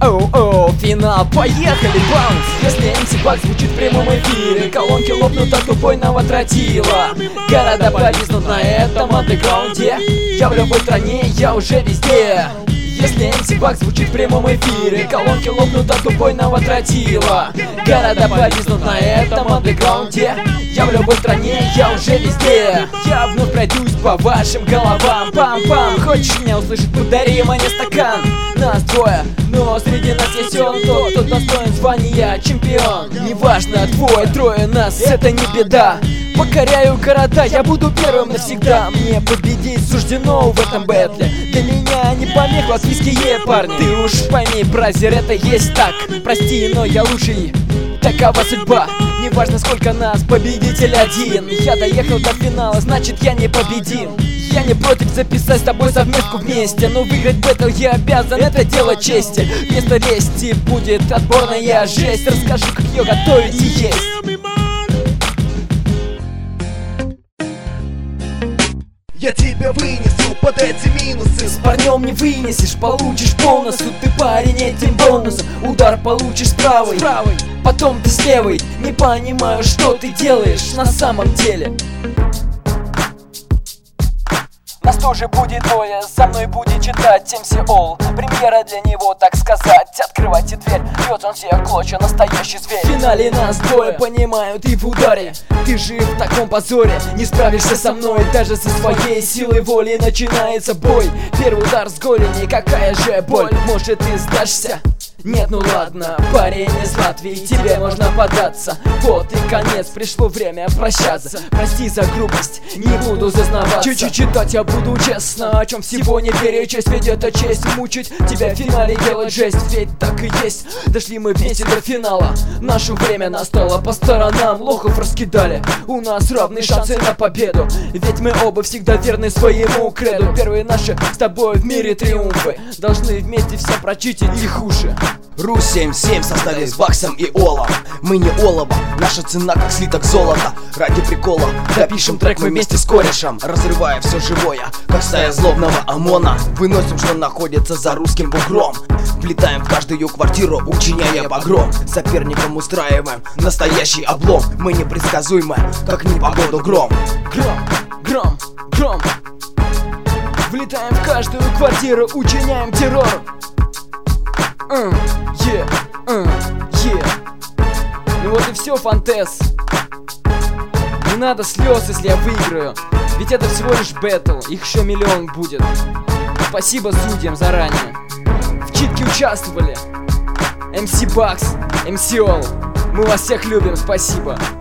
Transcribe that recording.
Оу-оу, финал, поехали, баунс. Если MC Bugs звучит в прямом эфире, колонки лопнут от убойного тротила. Города повиснут на этом андеграунде. Я в любой стране, я уже везде. Если MC Bugs звучит в прямом эфире, колонки лопнут от убойного тротила. Города повиснут на этом андеграунде. Я в любой стране, я уже везде. Я вновь пройдусь по вашим головам. Пам-пам, хочешь меня услышать, подари мне стакан. Нас двое, но среди нас есть он, тот, кто достоин звания чемпион. Неважно, двое, трое нас, это не беда. Покоряю города, я буду первым навсегда. Мне победить суждено в этом бэтле. Для меня не помех латвийские парни. Ты уж пойми, бразер, это есть так. Прости, но я лучший, такова судьба. Неважно, сколько нас, победитель один. Я доехал до финала, значит я не победим. Я не против записать с тобой совместку вместе, но выиграть бэтл я обязан, это дело чести. Вместо лести будет отборная жесть. Расскажу, как ее готовить и есть. Я тебя вынесу под эти минусы. С парнем не вынесешь, получишь по носу. Ты парень этим бонусом. Удар получишь с правой, потом ты с левой. Не понимаю, что ты делаешь на самом деле. Нас тоже будет двое, за мной будет читать MC All. Премьера для него, так сказать. Открывайте дверь, бьет он всех клочья, настоящий зверь. В финале нас двое, понимаю, ты в ударе. Ты же в таком позоре, не справишься со мной. Даже со своей силой воли начинается бой. Первый удар с голени, какая же боль. Может ты сдашься? Нет, ну ладно, парень из Латвии, тебе можно податься. Вот и конец, пришло время прощаться. Прости за грубость, не буду зазнаваться. Чуть-чуть читать я буду честно, о чем всего не перечесть. Ведь это честь мучить тебя в финале, делать жесть. Ведь так и есть, дошли мы вместе до финала. Наше время настало, по сторонам лохов раскидали. У нас равные шансы на победу, ведь мы оба всегда верны своему креду. Первые наши с тобой в мире триумфы, должны вместе все прочитать их уши. Русь 77 в составе с Баксом и Олом. Мы не олово, наша цена как слиток золота. Ради прикола допишем трек мы вместе с корешем, разрывая все живое, как стая злобного ОМОНа. Выносим, что находится за русским бугром. Влетаем в каждую квартиру, учиняя погром. Соперникам устраиваем настоящий облом. Мы непредсказуемы, как непогоду гром. Гром. Влетаем в каждую квартиру, учиняем террор. Ну вот и все, Фантез. Не надо слез, если я выиграю, ведь это всего лишь бэтл, их еще миллион будет. Спасибо судьям заранее. В читке участвовали MC Bugs, MC All. Мы вас всех любим, спасибо.